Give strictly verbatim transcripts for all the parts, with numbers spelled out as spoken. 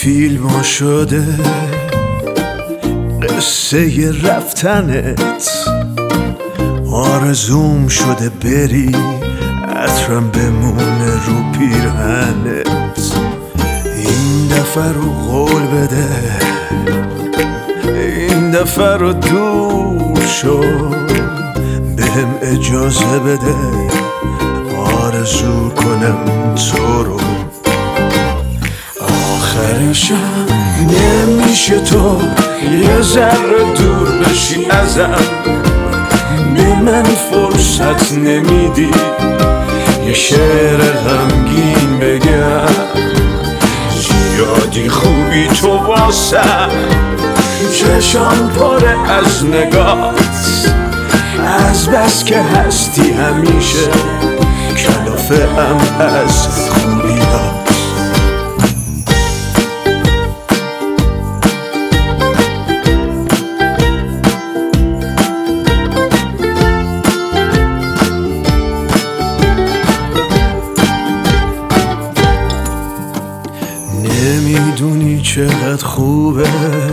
فیلم شده قصه رفتنت، آرزوم شده بری عطرم بمونه رو پیرهنت. این دفعه رو قول بده، این دفعه رو دور شو، بهم اجازه بده آرزو کنم تو رو. آخرشم نمیشه تو یه ذره دور بشی ازم، به من فرصت نمیدی یه شعر غمگین بگم. زیادی خوبی تو واسم، چشام پره از نگات، از بس که هستی همیشه کلافه ام از خوبیات. نمیدونی چقدر خوبه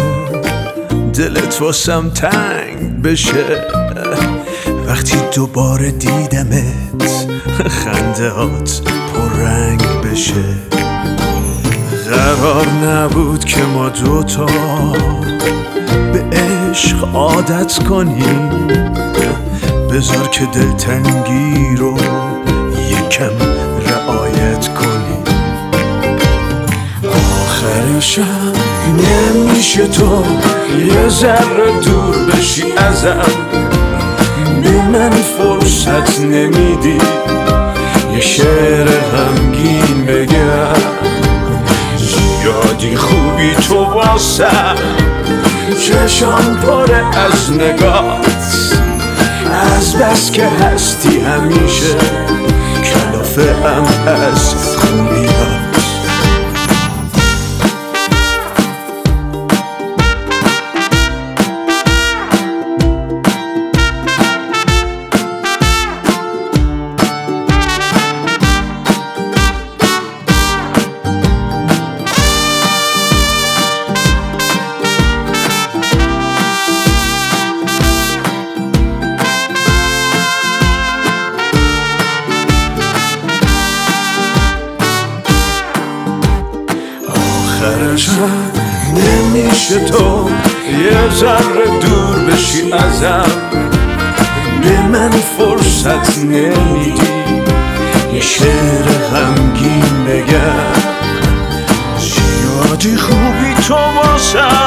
دلت واسم تنگ بشه، وقتی دوباره دیدمت خنده هات پررنگ بشه. قرار نبود که ما دوتا به عشق عادت کنیم، بذار که دلتنگی رو یکم رعایت کنیم. آخرشم نمیشه تو یه ذره دور بشی ازم، به من فرصت نمیدی یه شعر غمگین بگم. زیادی خوبی تو واسم، چشام پره از نگات، از بس که هستی همیشه کلافه ام از خوبیات. آخرشم نمیشه تو یه ذره دور بشی ازم، به من فرصت نمیدی یه شعر غمگین بگم. زیادی خوبی تو واسم،